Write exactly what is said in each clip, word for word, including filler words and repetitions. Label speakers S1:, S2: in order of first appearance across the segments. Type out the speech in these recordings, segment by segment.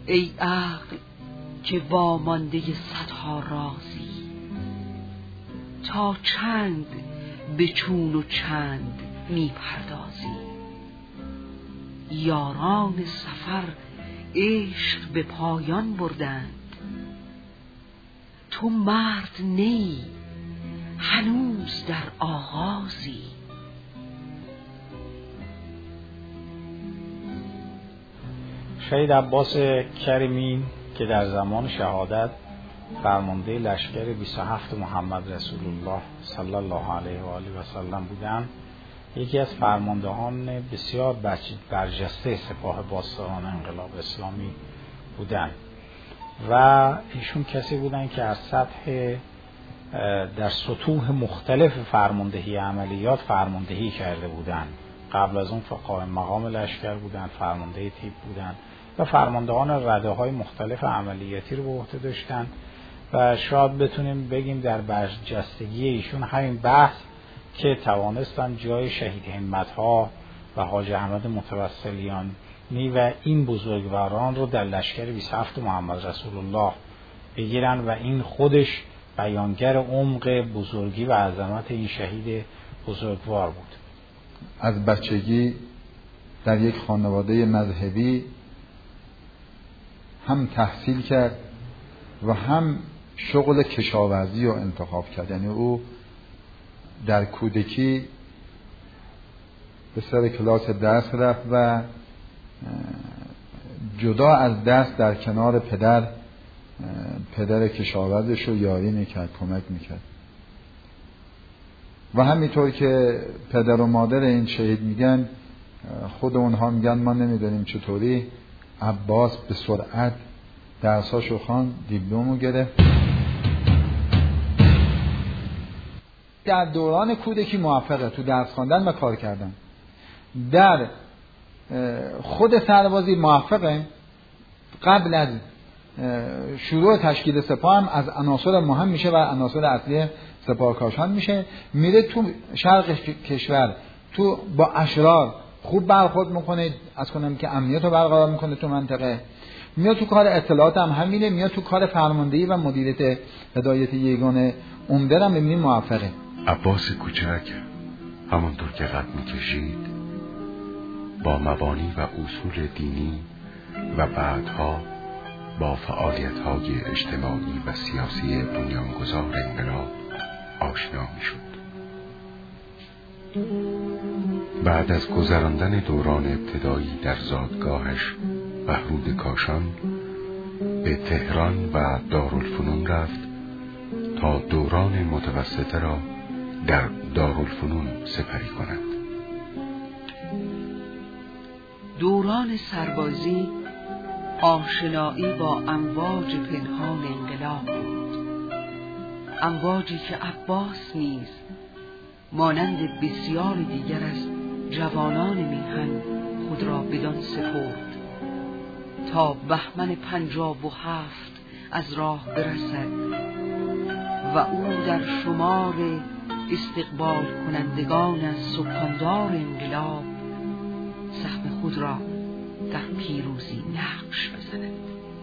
S1: ای عقل که وامانده صدها رازی، تا چند به چون و چند می پردازی. یاران سفر عشق به پایان بردند، تو مرد نی هنوز در آغازی.
S2: شهید عباس کریمی که در زمان شهادت فرمانده لشکر بیست و هفت محمد رسول الله صلی الله علیه و آله و سلم بودند، یکی از فرماندهان بسیار برجسته سپاه پاسداران انقلاب اسلامی بودند و ایشون کسی بودند که از سطح در سطوح مختلف فرماندهی عملیات فرماندهی کرده بودند. قبل از اون قائم مقام لشکر بودند، فرمانده تیپ بودند و فرماندهان رده‌های مختلف عملیاتی رو به عهده داشتند و شاید بتونیم بگیم در برجستگی ایشون همین بحث که توانستن جای شهید همت‌ها و حاج احمد متوسلیانی و این بزرگواران رو در لشکر بیست و هفت محمد رسول الله بگیرن و این خودش بیانگر عمق بزرگی و عظمت این شهید بزرگوار بود.
S3: از بچگی در یک خانواده مذهبی هم تحصیل کرد و هم شغل کشاورزی رو انتخاب کرد. یعنی او در کودکی به سر کلاس درس رفت و جدا از درس در کنار پدر پدر کشاورزش رو یاری میکرد، کمک میکرد. و همینطور که پدر و مادر این شهید میگن، خود اونها میگن ما نمیدونیم چطوری عباس به سرعت درساشو خواند، دیپلمو گرفت. در دوران کودکی موفقه تو درس خواندن و کار کردن. در خود سربازی موفقه. قبل از شروع تشکیل سپاه هم از عناصر مهم میشه و عناصر اصلی سپاه کاشان میشه. میره تو شرق کشور، تو با اشرار خوب برخورد میکنه، از کنم که امنیت رو برقرار میکنه تو منطقه. میاد تو کار اطلاعات هم همینه، میاد تو کار فرماندهی و مدیریت هدایت یگان عمده هم ببینید موفقه.
S4: عباس کوچک همونطور که قد میکشید با مبانی و اصول دینی و بعدها با فعالیت‌های اجتماعی و سیاسی بنیانگذار انقلاب آشنا می‌شد. بعد از گذراندن دوران ابتدایی در زادگاهش بهرود کاشان به تهران و دارالفنون رفت تا دوران متوسطه را در دارالفنون سپری کند.
S1: دوران سربازی آشنایی با امواج پنهان انقلاب بود، امواجی که عباس نیز مانند بسیار دیگر از جوانان میهن خود را بدان سپرد تا بهمن پنجاب و هفت از راه برسد و او در شمار استقبال کنندگان از سکاندار انقلاب سهم خود را در پیروزی نقش بزند.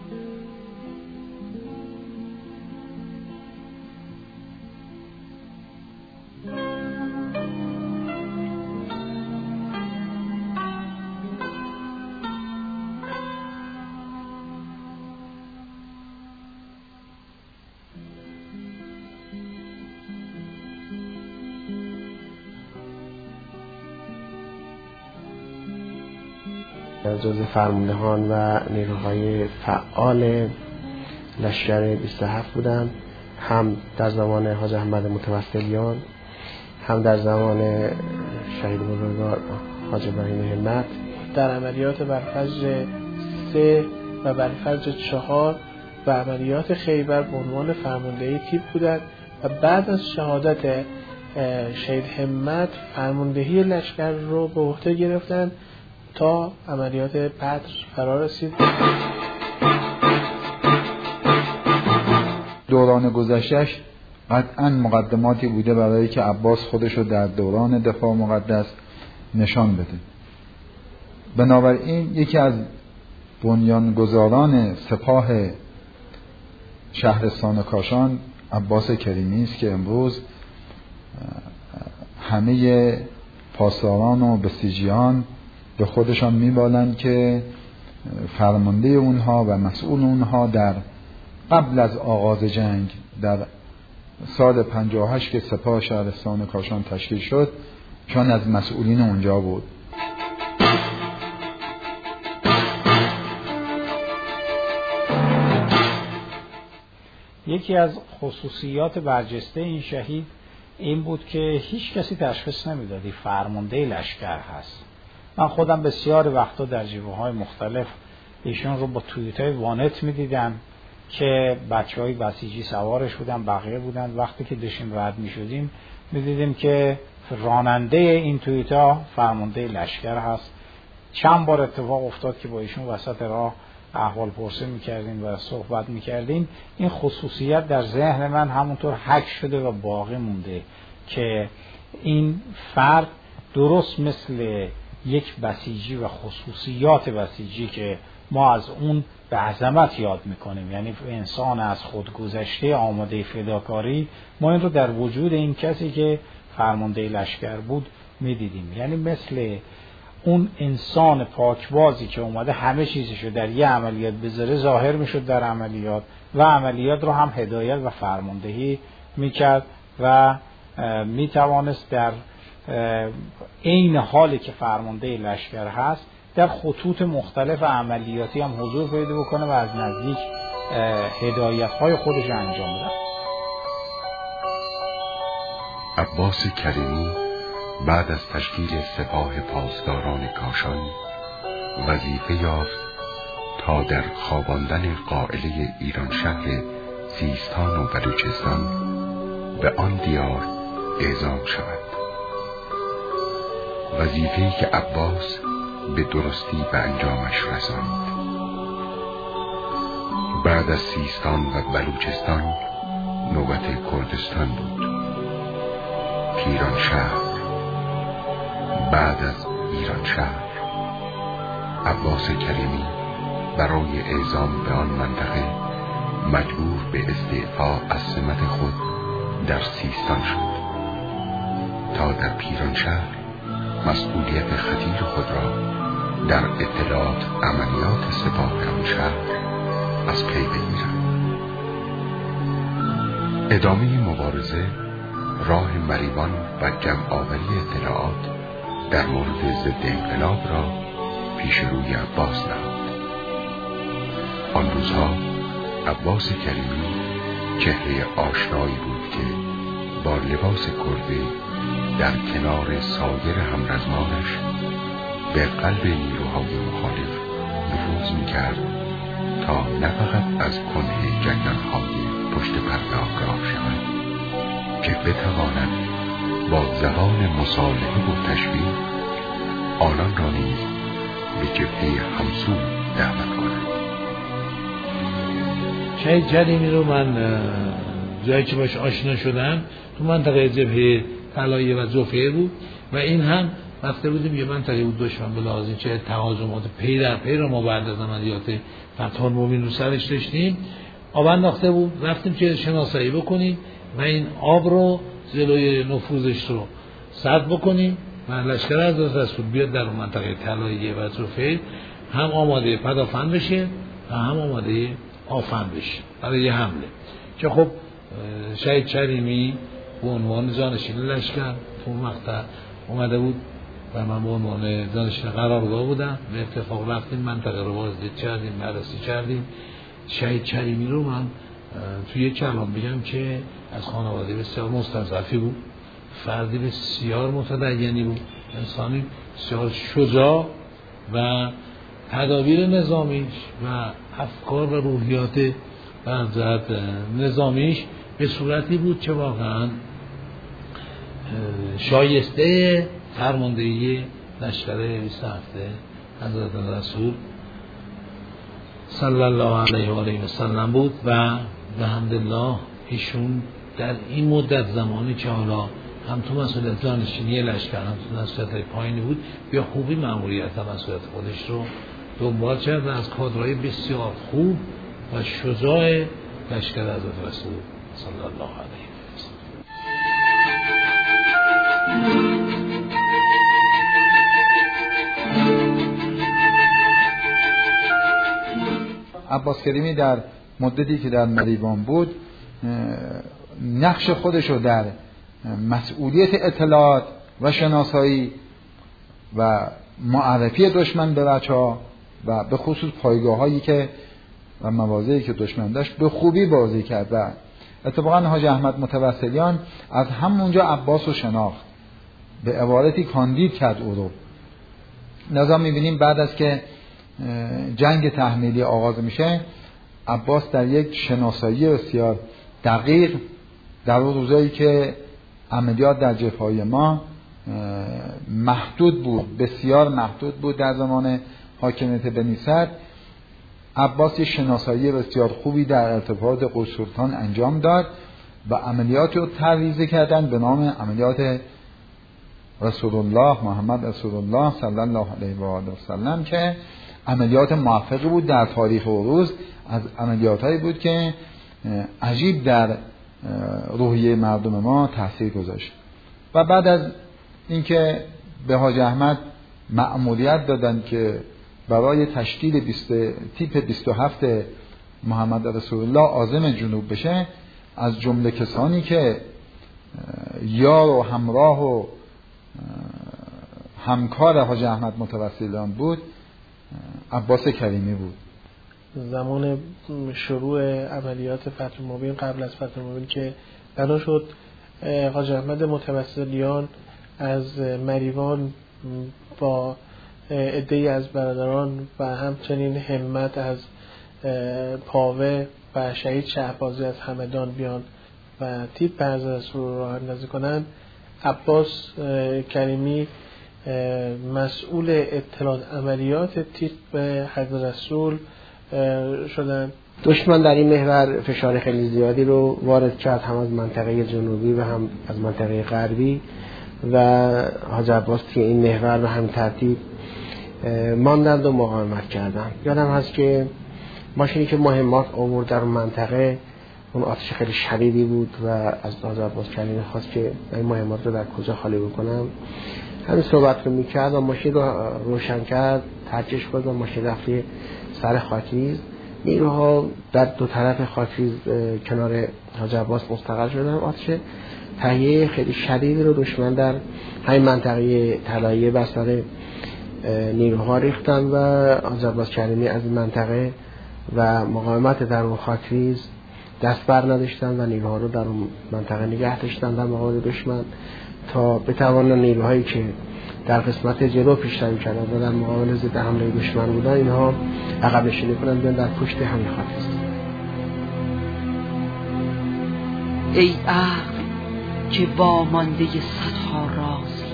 S5: از جزء فرماندهان و نیروهای فعال لشکر بیست و هفت بودم، هم در زمان حاج احمد متوسلیان، هم در زمان شهید بزرگوار حاج ابراهیم همت. در عملیات برفجر سه و برفجر چهار و عملیات خیبر به عنوان فرماندهی تیپ بودند و بعد از شهادت شهید همت فرماندهی لشکر رو به عهده گرفتند تا عملیات بدر فرا رسید.
S3: دوران گذشتهش قطعاً مقدماتی بوده برای که عباس خودش رو در دوران دفاع مقدس نشان بده. بنابراین یکی از بنیانگذاران سپاه شهرستان کاشان عباس کریمی است که امروز همه پاسداران و بسیجیان به خودشان میبالند که فرمانده اونها و مسئول اونها در قبل از آغاز جنگ در سال پنجاه و هشت که سپاه شهرستان کاشان تشکیل شد چون از مسئولین اونجا بود.
S2: یکی از خصوصیات برجسته این شهید این بود که هیچ کسی تشخیص نمیدادی فرمانده لشکر هست. من خودم بسیار وقتا در جبهه‌های مختلف ایشون رو با توییت‌های وانت می‌دیدم که بچه‌های بسیجی سوارش بودن، بقیه بودن. وقتی که داشتیم رد می‌شدیم می‌دیدیم که راننده این توییت‌ها فرمانده لشکر هست. چند بار اتفاق افتاد که با ایشون وسط راه احوال پرسی می‌کردیم و صحبت می‌کردیم. این خصوصیت در ذهن من همونطور حک شده و باقی مونده که این فرد درست مثل یک بسیجی و خصوصیات بسیجی که ما از اون به عظمت یاد میکنیم، یعنی انسان از خود گذشته آماده فداکاری، ما این رو در وجود این کسی که فرمانده لشکر بود میدیدیم. یعنی مثل اون انسان پاکبازی که اومده همه چیزشو در یه عملیات بذاره ظاهر میشد در عملیات و عملیات رو هم هدایت و فرماندهی میکرد و میتوانست در این حالی که فرمانده لشکر هست در خطوط مختلف عملیاتی هم حضور پیدا بکنه و از نزدیک هدایت‌های خودش انجام بده.
S4: عباس کریمی بعد از تشکیل سپاه پاسداران کاشان وظیفه یافت تا در خواباندن قائله ایران شهر سیستان و بلوچستان به آن دیار اعزام شود. وظیفه‌ای که عباس به درستی به انجامش رساند. بعد از سیستان و بلوچستان نوبت کردستان بود. پیران شهر. بعد از ایران شهر عباس کریمی برای اعزام به آن منطقه مجبور به استعفا از سمت خود در سیستان شد تا در پیران شهر مسئولیت خطیر خود را در اطلاعات عملیات سپاه آن شهر از پی بگیرد. ادامه مبارزه راه مریوان و جمع‌آوری اطلاعات در مورد ضد انقلاب را پیش روی عباس نهاد. آن روزها عباس کریمی چهره آشنایی بود که با لباس کرده در کنار سایر همرزمانش به قلب نیروهای مخالف نفوذ می‌کرد تا نه فقط از کنه جریان‌های پشت پرده آگاه شود که بتواند با زبان مصالحه و تشویق آنان را نیز به جبهه همسو دعوت کند.
S6: شهید کریمی رو من جایی که باش آشنا شدم تو منطقه جبهه طلایه و زوفیر بود و این هم وقتی بودیم یه منطقه بود دشمن به لحاظ چه تهاجمات پی در پی رو ما بعد از عملیات فتح المبین رو سرش داشتیم. آب انداخته بود، رفتیم که شناسایی بکنیم و این آب رو جلوی نفوذش رو سد بکنیم و لشکر از رسول بیاد در منطقه طلایه و زوفیر هم آماده پدافند بشه و هم آماده آفند بشه برای یه حمله. که خب شهید کریمی به عنوان جانشین لشکر تو مقطع اومده بود و من به عنوان جانشین قرارگاه بودم. به اتفاق رفتیم منطقه رو بازدید کردیم، بررسی کردیم. شهید کریمی رو من توی یک کلام بگم که از خانواده بسیار مستضعفی بود، فردی بسیار متدینی بود، انسانی بسیار شجاع و تدابیر نظامیش و افکار و روحیات برزد نظامیش به صورتی بود که واقعا شایسته فرماندهی لشکر بیست و هفت حضرت رسول صلی الله علیه و آله و سلم بود و به حمدالله ایشون در این مدت زمانی که حالا هم تو مسئولیت جانشینی لشکر هم تو مسئولیت پایینی بود به خوبی مأموریت و مسئولیت خودش رو دنبال کرد و از کادرهای بسیار خوب و شجاع لشکر حضرت رسول صلی الله علیه و سلم.
S3: عباس کریمی در مدتی که در مریوان بود نقش خودش رو در مسئولیت اطلاعات و شناسایی و معرفی دشمن به بچه‌ها و به خصوص پایگاه هایی که و مواضعی که دشمن داشت به خوبی بازی کرد و اتفاقا حاج احمد متوسلیان از همونجا عباس رو شناخت، به عبارتی کاندید کرد او رو. لذا می‌بینیم بعد از که جنگ تحمیلی آغاز میشه، عباس در یک شناسایی بسیار دقیق در اون روزایی که عملیات در جبهه‌های ما محدود بود، بسیار محدود بود در زمان حاکمیت بنی صدر، عباس شناسایی بسیار خوبی در ارتباط قرسلطان انجام داد و عملیاتی رو تعریض کردن به نام عملیات رسول الله محمد رسول الله صلی الله علیه و آله و سلم که عملیات موفقی بود در تاریخ و روز، از عملیاتایی بود که عجیب در روحیه مردم ما تاثیر گذاشت. و بعد از اینکه به حاج احمد مأموریت دادن که برای تشکیل بیست تیپ بیست و هفت محمد رسول الله عازم جنوب بشه، از جمله کسانی که یار و همراه و همکار حاج احمد متوسلیان بود عباس کریمی بود.
S5: زمان شروع عملیات فتح مبین، قبل از فتح مبین که بنا شد، حاج احمد متوسلیان از مریوان با عده‌ای از برادران و همچنین همت از پاوه و شهید شهبازی از همدان بیان و تیپ حضرت رسول رو راه اندازی کنند. عباس کریمی مسئول اطلاعات عملیات تیپ حضرت رسول شدن. دشمن در این محور فشار خیلی زیادی رو وارد کرد، هم از منطقه جنوبی و هم از منطقه غربی، و حاج عباس که این محور به همین ترتیب ماندند و مقاومت کردند. یادم هست که ماشینی که مهمات آورد در اون منطقه، اون آتش خیلی شدیدی بود و از حاج عباس کریمی خواست که این مهمات رو در کجا خالی بکنم. همین صحبت رو میکرد و ماشین رو روشن کرد، ترکش کرد و ماشین رفت سر خاکریز. نیروها در دو طرف خاکریز کنار حاج عباس مستقر شدن. آتش تهیه خیلی شدیدی رو دشمن در همین منطقه طلایه بستر نیروها ریختن و حاج عباس کریمی از این منطقه و مقاومت در اون خاکریز دست بر نداشتن و نیروها رو در اون منطقه نگه داشتن در مقابل دشمن تا بتوانن نیروهایی که در قسمت جلو پیشروی کردن و در مقابل ضد حمله دشمن بودن، اینها عقب نشینی کنن بیان در پشت همین خاکریز.
S1: ای عقل که با مانده صدها رازی،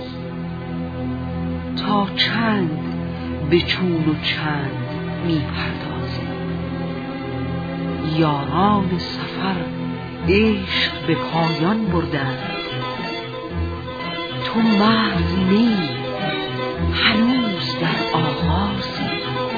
S1: تا چند به چون و چند می پردازی. یاران سفر عشق به پایان بردند، تو محض نی هنوز در آغازی.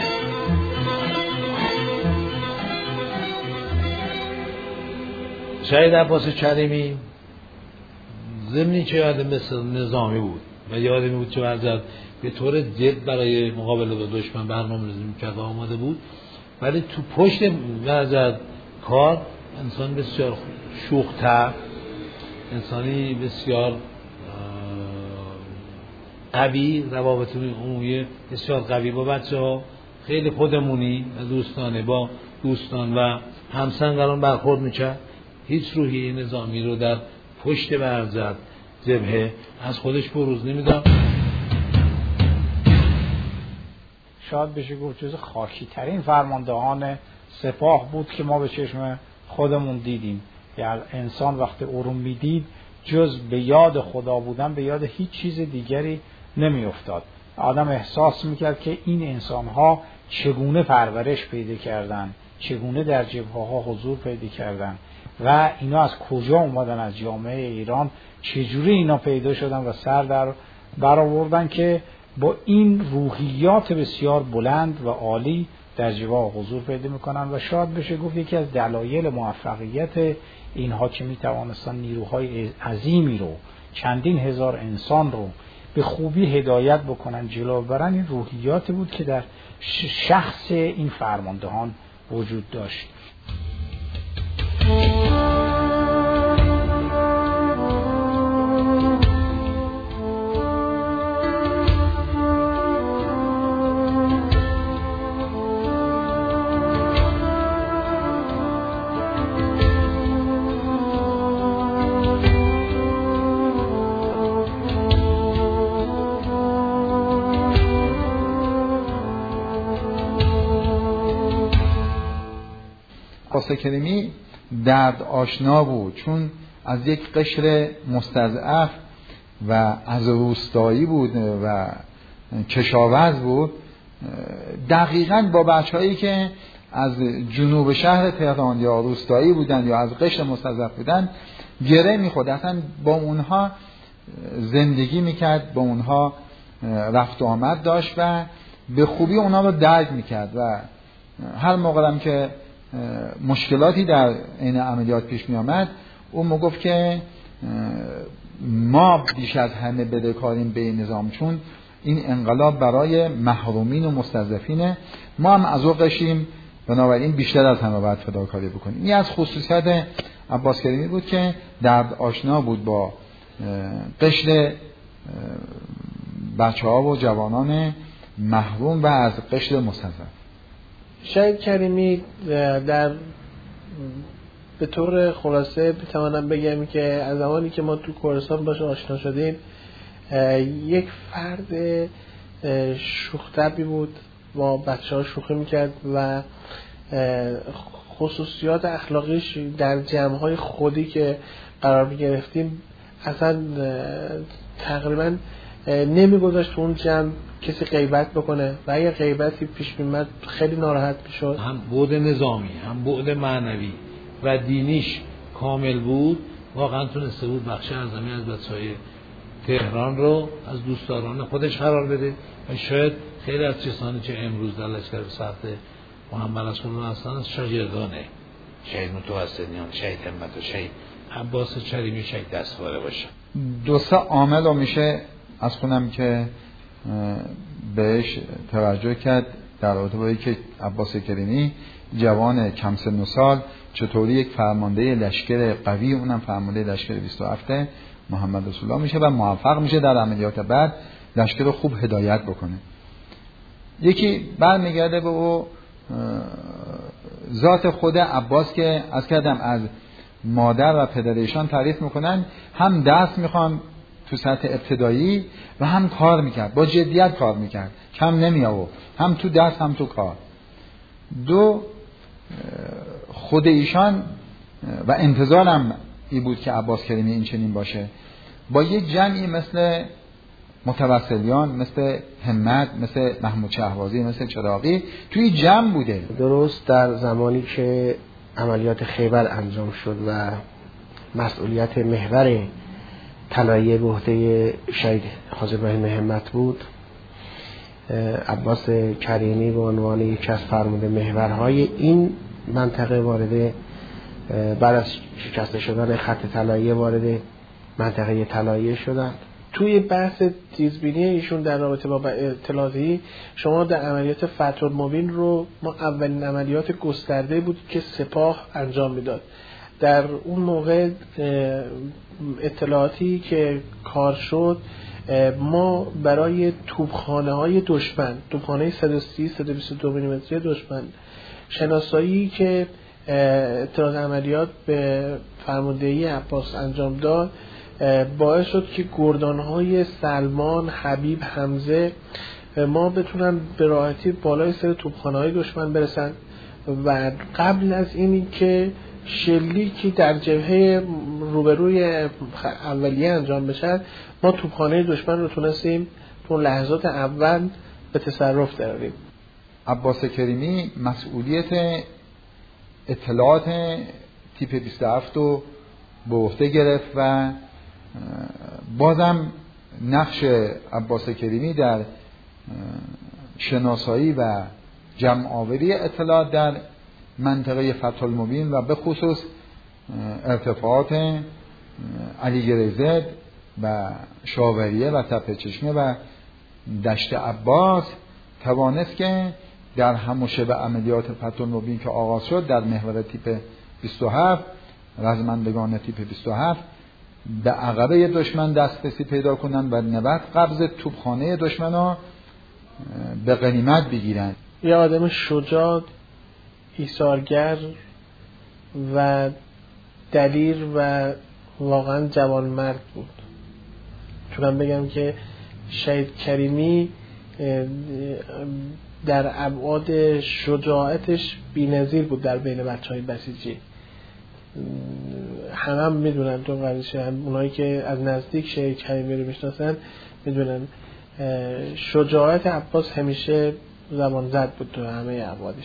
S6: شهید عباس کریمی ضمنی که یاد مثل نظامی بود و یادمی بود که ورزد به طور جد برای مقابله با دشمن برنامه‌ریزی می‌کرد و آماده بود، ولی تو پشت ورزد کار انسان بسیار شوخ‌طبع، انسانی بسیار قوی، روابط عمومی بسیار قوی با بچه‌ها، خیلی خودمونی و دوستانه با دوستان و همسنگران برخورد می‌کرد. هیچ روحیه نظامی رو در پشت ورزد جبهه از خودش بروز نمیداد.
S2: شاید بشه گفت جز خاکی ترین فرماندهان سپاه بود که ما به چشم خودمون دیدیم. یعنی انسان وقتی او رو میدید جز به یاد خدا بودن به یاد هیچ چیز دیگری نمی افتاد. آدم احساس میکرد که این انسانها چگونه پرورش پیدا کردن، چگونه در جبهه ها حضور پیدا کردن و اینا از کجا اومدن، از جامعه ایران چجوری اینا پیدا شدن و سر در برآوردن که با این روحیات بسیار بلند و عالی در جواه حضور پیدا میکنن و شاید بشه گفت یکی از دلایل موفقیت اینها که میتوانستن نیروهای عظیمی رو، چندین هزار انسان رو به خوبی هدایت بکنن، جلو برن، این روحیاتی بود که در شخص این فرماندهان وجود داشت.
S3: عباس کریمی درد آشنا بود، چون از یک قشر مستضعف و از روستایی بود و کشاورز بود. دقیقاً با بچه‌هایی که از جنوب شهر تهران یا روستایی بودن یا از قشر مستضعف بودن گره می‌خورد، اصلا با اونها زندگی می‌کرد، با اونها رفت و آمد داشت و به خوبی اونها رو درک می‌کرد و هر موقع هم که مشکلاتی در این عملیات پیش می آمد اون میگفت که ما بیش از همه بدهکاریم به این نظام، چون این انقلاب برای محرومین و مستضعفینه، ما هم از او قشیم، بنابراین بیشتر از همه باید فداکاری بکنیم. این از خصوصیت عباس کریمی بود که درد آشنا بود با قشر بچه ها و جوانان محروم و از قشر مستضعف.
S7: شهید کریمی در به طور خلاصه بتوانم بگم که از زمانی که ما تو کردستان باشه آشنا شدیم یک فرد شوخ‌طبعی بود، با بچه ها شوخی میکرد و خصوصیات اخلاقیش در جمع‌های خودی که قرار میگرفتیم اصلا تقریبا نمیگذاشت تو اون جمع کسی غیبت بکنه و اگه غیبتی پیش میمد خیلی ناراحت میشد.
S6: هم بعد نظامی هم بعد معنوی و دینیش کامل بود. واقعا تونسته بود بخش اعظمی از بچه‌های تهران رو از دوستداران خودش قرار بده و شاید خیلی از کسانی که امروز در لشکر سخت محمد رسول الله هستن از شاگردانه شهید متوسطیان، شهید همت و شهید عباس کریمی شهید دستواره باشه.
S3: دو سه عامل رو میشه از خونم که بهش توجه کرد در رابطه با اینکه عباس کریمی جوان کم سن و سال چطوری یک فرمانده لشکر قوی، اونم فرمانده لشکر بیست و هفت محمد رسول الله میشه و موفق میشه در عملیات بعد لشکر رو خوب هدایت بکنه. یکی برمیگرده به او ذات خود عباس که از کردم از مادر و پدرشان تعریف میکنن، هم درس میخوان تو سطح ابتدایی و هم کار میکرد، با جدیت کار میکرد، کم نمی آورد، هم تو درس هم تو کار. دو، خود ایشان و انتظارم ای بود که عباس کریمی این چنین باشه، با یک جمعی مثل متوسلیان، مثل همت، مثل محمود شهبازی، مثل چراغی توی جمع بوده.
S5: درست در زمانی که عملیات خیبر انجام شد و مسئولیت محور طلایه به عهده شهید حاجی ابراهیم همت بود، عباس کریمی به عنوان یکی از فرمانده محورهای این منطقه وارد بعد از شکسته شدن خط طلایه وارد منطقه طلایه شدند.
S7: توی بحث تیزبینی ایشون در رابطه با اطلاعاتی، شما در عملیات فتح المبین رو، ما اولین عملیات گسترده بود که سپاه انجام میداد. در اون موقع اطلاعاتی که کار شد، ما برای توپخانه های دشمن، توپخانه صد و سی صد و بیست و دو میلیمتری دشمن، شناسایی که اطلاعات عملیات به فرماندهی عباس انجام داد، باعث شد که گردانهای سلمان، حبیب، حمزه ما بتونن به راحتی بالای سر توپخانه های دشمن برسن و قبل از اینی که شلیکی در جبهه روبروی اولیه انجام بشه، ما توپخانه دشمن رو تونستیم تو لحظات اول به تصرف دراریم.
S3: عباس کریمی مسئولیت اطلاعات تیپ بیست و هفت رو به عهده گرفت و بازم نقش عباس کریمی در شناسایی و جمع آوری اطلاعات در منطقه فتح المبین و به خصوص ارتفاعات علی گریزد و شاوریه و تپه چشمه و دشت عباس توانست که در هم و شبه عملیات فتح المبین که آغاز شد در محور تیپ بیست و هفت رزمندگان تیپ بیست و هفت به عقبه دشمن دسترسی پیدا کنند و نوبت قبض توپخانه دشمن ها به غنیمت بگیرند.
S7: یه آدم شجاع، ایثارگر و دلیر و واقعا جوانمرد بود. چونم بگم که شهید کریمی در ابعاد شجاعتش بی‌نظیر بود در بین بچهای بسیجی. همه هم میدونن تو قضیه، هم اونایی که از نزدیک شهید کریمی رو میشناسن میدونن شجاعت عباس همیشه زمان زد بود تو همه ابعادش.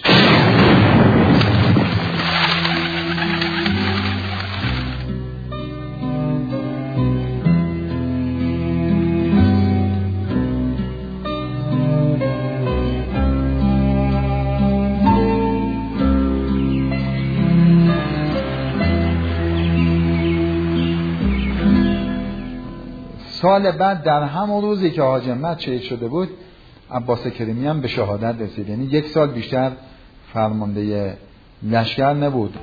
S3: سال بعد در همون روزی که حاج همت شهید شده بود عباس کریمی هم به شهادت رسید، یعنی یک سال بیشتر فرمانده لشکر نبود.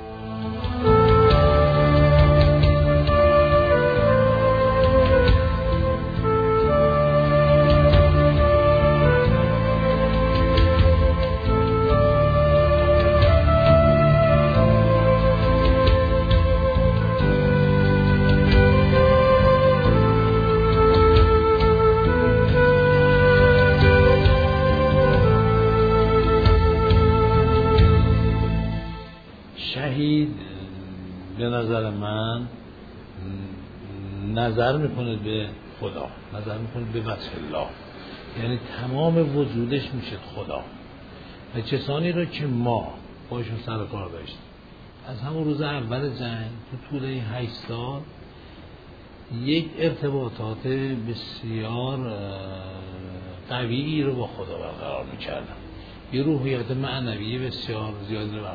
S6: نظر میکنه به خدا، نظر میکنه به وجه الله، یعنی تمام وجودش میشه خدا. و کسانی رو که ما باشون سر کار داشتیم از همون روز اول جنگ تو طول این هشت سال یک ارتباطات بسیار قویی رو با خدا برقرار میکردن، یه روحیات معنوی بسیار زیادی رو برقرار.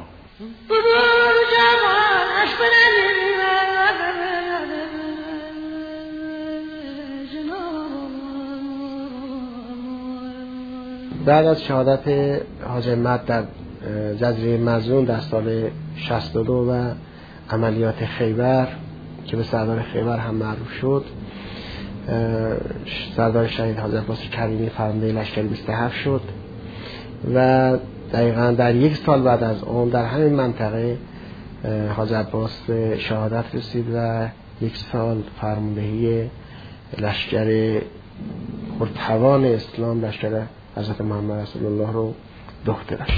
S5: بعد از شهادت حاج همت در جزیره مظلوم در سال شصت و دو و عملیات خیبر که به سردار خیبر هم معروف شد، سردار شهید حاج عباس کریمی فرمانده لشکر بیست و هفت شد و دقیقاً در یک سال بعد از اون در همین منطقه حاج عباس شهادت رسید و یک سال فرماندهی لشکر پرتوان اسلام لشکر حضرت محمد رسول الله رو به عهده داشت.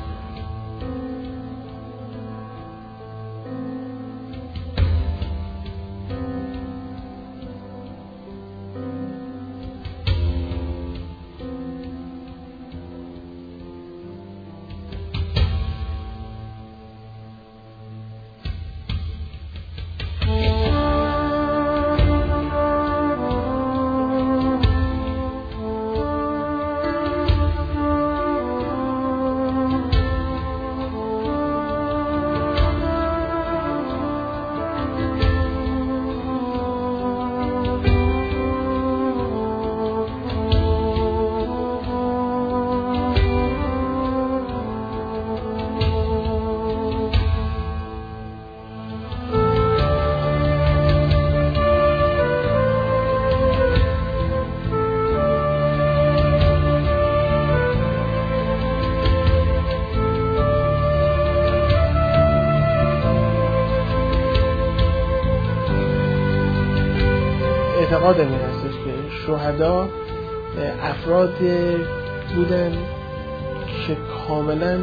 S7: اعتقاد این هستش که شهدا افراد بودن که کاملا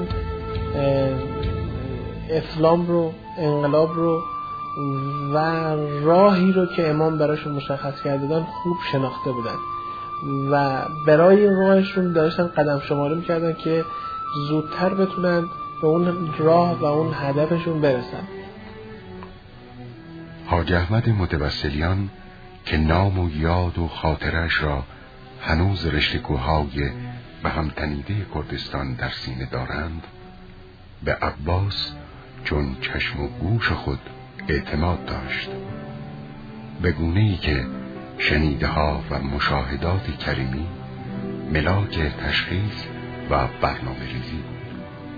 S7: اسلام رو، انقلاب رو و راهی رو که امام براشون مشخص کرده بودن خوب شناخته بودن و برای راهشون داشتن قدم شماری میکردن که زودتر بتونن به اون راه و اون هدفشون برسن.
S4: حاج احمد متوسلیان که نام و یاد و خاطرش را هنوز رشته کوههای به هم تنیده کردستان در سینه دارند، به عباس چون چشم و گوش خود اعتماد داشت، به گونه‌ای که شنیده ها و مشاهدات کریمی ملاک تشخیص و برنامه ریزی بود.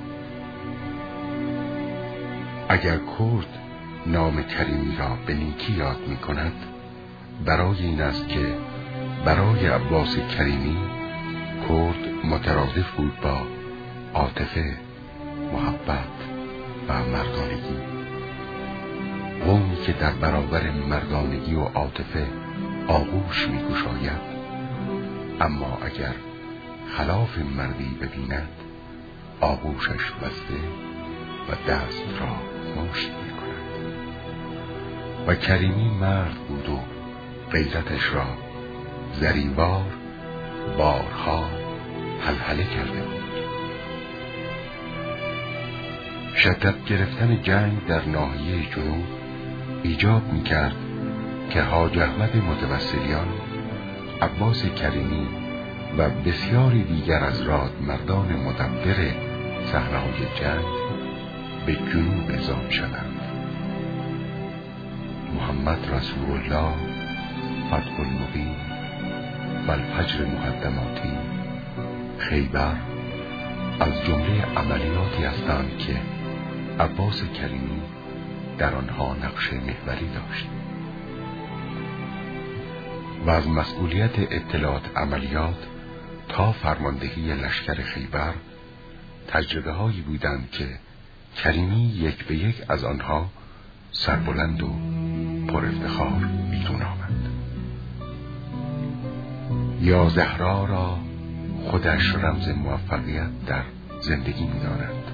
S4: اگر کرد نام کریمی را به نیکی یاد می کند، برای این است که برای عباس کریمی کرد مترادف بود با عاطفه، محبت و مردانگی. قومی که در برابر مردانگی و عاطفه آغوش می گشاید، اما اگر خلاف مردی ببیند آغوشش بسته و دست را مشت می کند. و کریمی مرد بود و غیرتش را زریبار بارها هلهله کرده بود. شدت گرفتن جنگ در ناحیه جنوب ایجاب می کرد که حاج احمد متوسلیان، عباس کریمی و بسیاری دیگر از رادمردان مدبر صحنه‌های جنگ به جنوب اعزام شدند. محمد رسول الله، فتح المبین و الفجر مقدماتی، خیبر از جمله عملیاتی هستند که عباس کریمی در آنها نقش محوری داشت و از مسئولیت اطلاعات عملیات تا فرماندهی لشکر خیبر تجربه هایی بودند که کریمی یک به یک از آنها سربلند و پر افتخار بیرون آمد. یا زهرا را خودش رمز موفقیت در زندگی می داند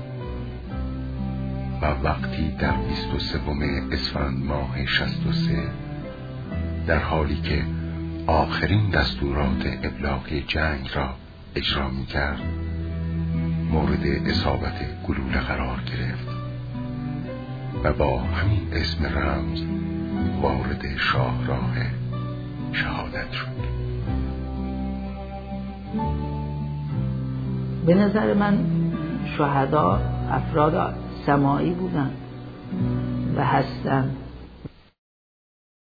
S4: و وقتی در بیست و سوم اسفند ماه شصت و سه در حالی که آخرین دستورات ابلاغی جنگ را اجرا می کرد مورد اصابت گلوله قرار گرفت و با همین اسم رمز وارد شاهراه شهادت شد.
S8: به نظر من شهدا افراد سماعی بودند و هستند